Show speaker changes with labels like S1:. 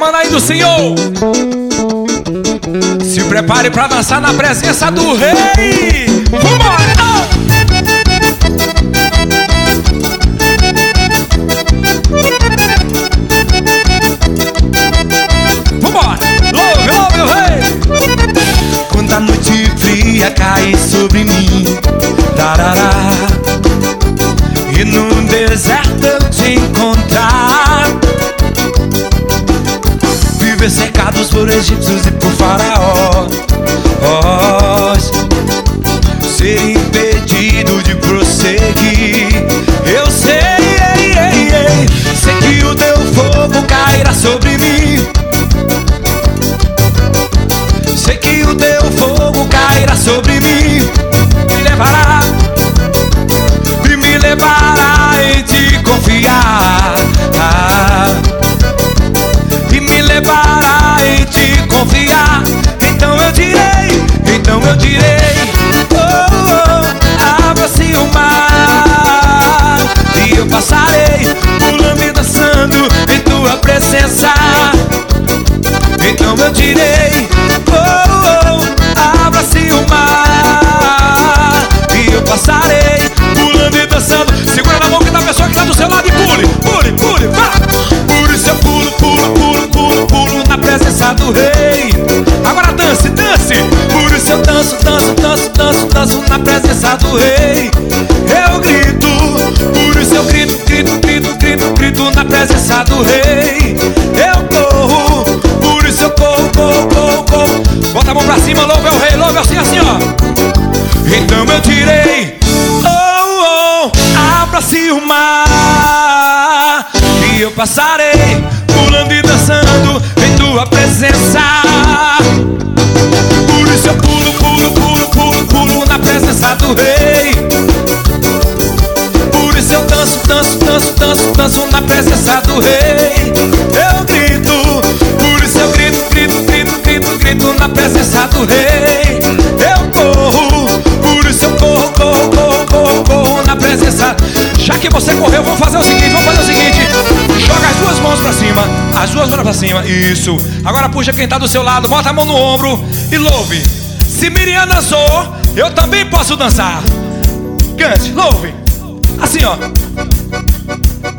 S1: semana aí do Senhor. Se prepare pra dançar na presença do Rei. Vambora! Vambora! Louve, louve o Rei!
S2: Quando a noite fria cai sobre mim, tarará, e no deserto eu te encontrar, viver cercados por egípcios e por faraó, ser impedido de prosseguir. Eu sei que o teu fogo cairá sobre mim. Sei que o teu fogo cairá sobre mim. Me levará em te confiar, e me levará em te confiar. Então eu direi, abra-se o mar, e eu passarei pulando e dançando em tua presença. Então eu direi, abra-se o mar, e eu passarei pulando e dançando. Segura na mão que da pessoa que tá do seu lado e pule, pule, pule, vá. Por isso eu pulo, pulo, pulo, pulo, pulo na presença do Rei. Agora dance, dance. Por isso eu danço, danço, danço, danço, danço na presença do Rei. Eu grito, por isso eu grito, grito, grito, grito, grito na presença do Rei. Eu corro, por isso eu corro, corro, corro, corro. Bota a mão pra cima, louve ao Rei, louve assim, assim, ó. Então eu direi, abra-se o mar, e eu passarei pulando e dançando em tua presença. Por isso eu pulo, pulo, pulo, pulo, pulo na presença do Rei. Por isso eu danço, danço, danço, danço, danço na presença do Rei. Eu grito, por isso eu grito, grito, grito, grito, grito na presença do Rei. Eu corro, por isso eu corro, corro, corro, corro, corro na presença. Já que você correu, vamos fazer o seguinte, joga as duas mãos pra cima, as duas mãos pra cima, isso. Agora puxa quem tá do seu lado, bota a mão no ombro e louve. Se Miriam dançou, eu também posso dançar. Cante, louve. Assim, ó.